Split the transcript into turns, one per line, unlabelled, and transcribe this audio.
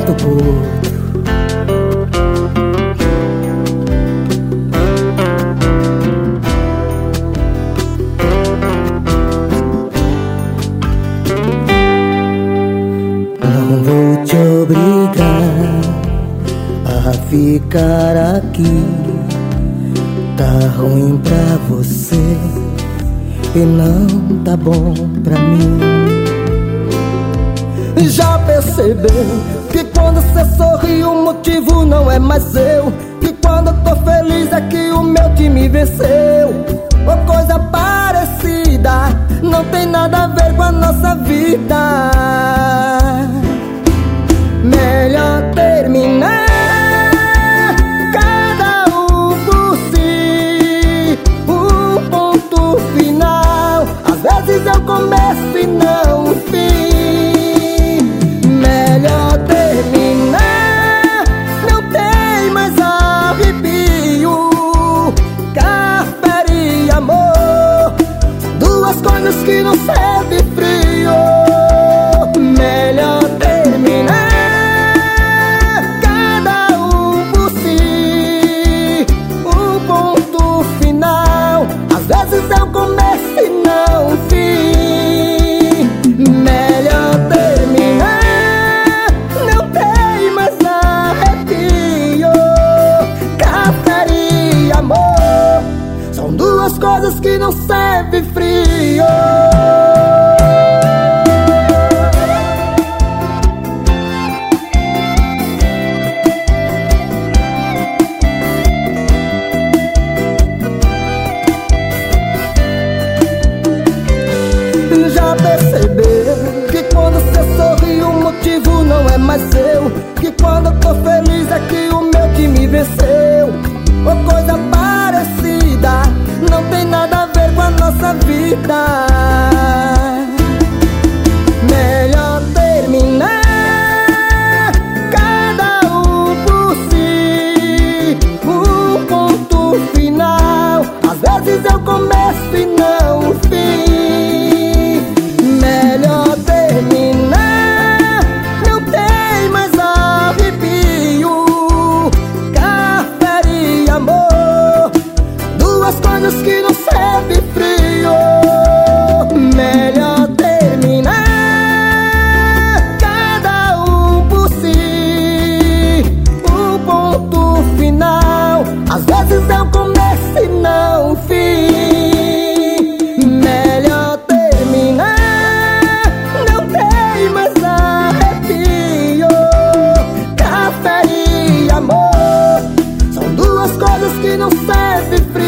lado pro outro. Não vou te obrigar a ficar aqui. Tá ruim pra você e não tá bom pra mim. Já percebeu que quando cê sorri o motivo não é mais seu? Que quando eu tô feliz é que o meu time venceu? Ou coisa parecida, não tem nada a ver com a nossa vida. Melhor terminar, cada um por si, um ponto final. Às vezes é o começo e não o fim. Melhor terminar, não tem mais arrepio. Café e amor, duas coisas que não servem frio. Melhor terminar, às vezes é o começo e não o fim. Melhor terminar, não tem mais arrepio. Café e amor são duas coisas que não servem frio. Já percebeu que quando cê sorri o motivo não é mais seu? Que quando eu tô feliz é que o meu time venceu? Ou coisa parecida, não tem nada a ver com a nossa vida. Melhor terminar, cada um por si, um ponto final. Às vezes é o começo e não o fim. Melhor terminar, não tem mais arrepio. Café e amor, duas coisas que não servem frio. Melhor terminar, cada um por si, um ponto final. Às vezes é o começo e não o fim. Melhor terminar, não tem mais arrepio. Café e amor são duas coisas que não servem frio.